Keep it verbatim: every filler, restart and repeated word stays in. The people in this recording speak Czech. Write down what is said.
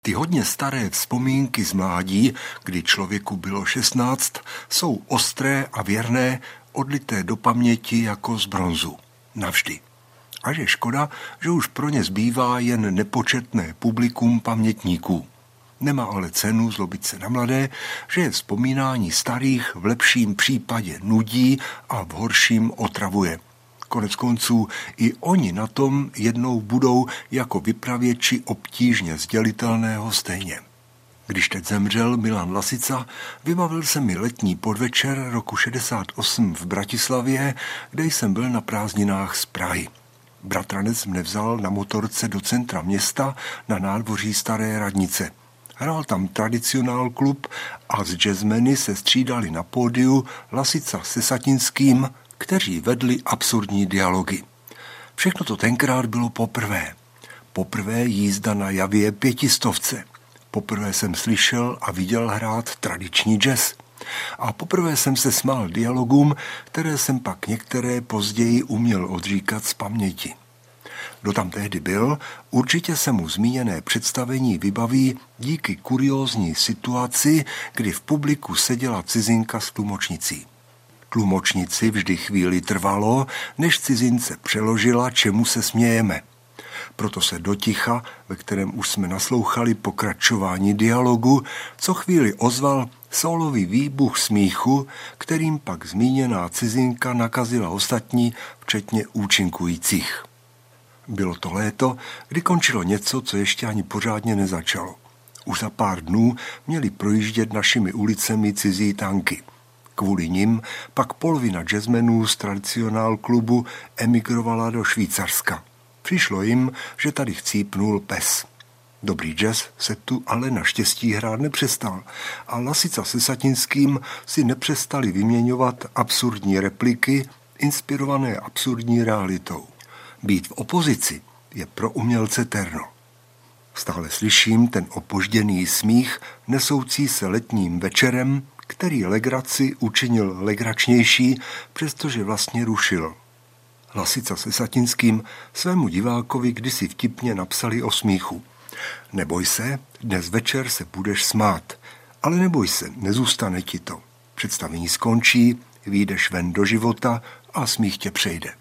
Ty hodně staré vzpomínky z mládí, kdy člověku bylo šestnáct, jsou ostré a věrné, odlité do paměti jako z bronzu. Navždy. A je škoda, že už pro ně zbývá jen nepočetné publikum pamětníků. Nemá ale cenu zlobit se na mladé, že je vzpomínání starých v lepším případě nudí a v horším otravuje. Konec konců i oni na tom jednou budou jako vypravěči obtížně sdělitelného stejně. Když teď zemřel Milan Lasica, vybavil se mi letní podvečer roku šedesát osm v Bratislavě, kde jsem byl na prázdninách z Prahy. Bratranec mne vzal na motorce do centra města na nádvoří Staré radnice. Hrál tam Tradicionál klub a s jazzmeny se střídali na pódiu Lasica se Satinským, kteří vedli absurdní dialogy. Všechno to tenkrát bylo poprvé. Poprvé jízda na Javě pětistovce. Poprvé jsem slyšel a viděl hrát tradiční jazz. A poprvé jsem se smál dialogům, které jsem pak některé později uměl odříkat z paměti. Kdo tam tehdy byl, určitě se mu zmíněné představení vybaví díky kuriózní situaci, kdy v publiku seděla cizinka s tlumočnicí. Tlumočnici vždy chvíli trvalo, než cizince přeložila, čemu se smějeme. Proto se do ticha, ve kterém už jsme naslouchali pokračování dialogu, co chvíli ozval sólový výbuch smíchu, kterým pak zmíněná cizinka nakazila ostatní, včetně účinkujících. Bylo to léto, kdy končilo něco, co ještě ani pořádně nezačalo. Už za pár dnů měli projíždět našimi ulicemi cizí tanky. Kvůli nim pak polovina jazzmenů z Tradicionál klubu emigrovala do Švýcarska. Přišlo jim, že tady chcípnul pes. Dobrý jazz se tu ale naštěstí hrát nepřestal a Lasica se Satinským si nepřestali vyměňovat absurdní repliky, inspirované absurdní realitou. Být v opozici je pro umělce terno. Stále slyším ten opožděný smích nesoucí se letním večerem, který legraci učinil legračnější, přestože vlastně rušil. Lasica se Satinským svému divákovi kdysi vtipně napsali o smíchu. Neboj se, dnes večer se budeš smát, ale neboj se, nezůstane ti to. Představení skončí, vyjdeš ven do života a smích tě přejde.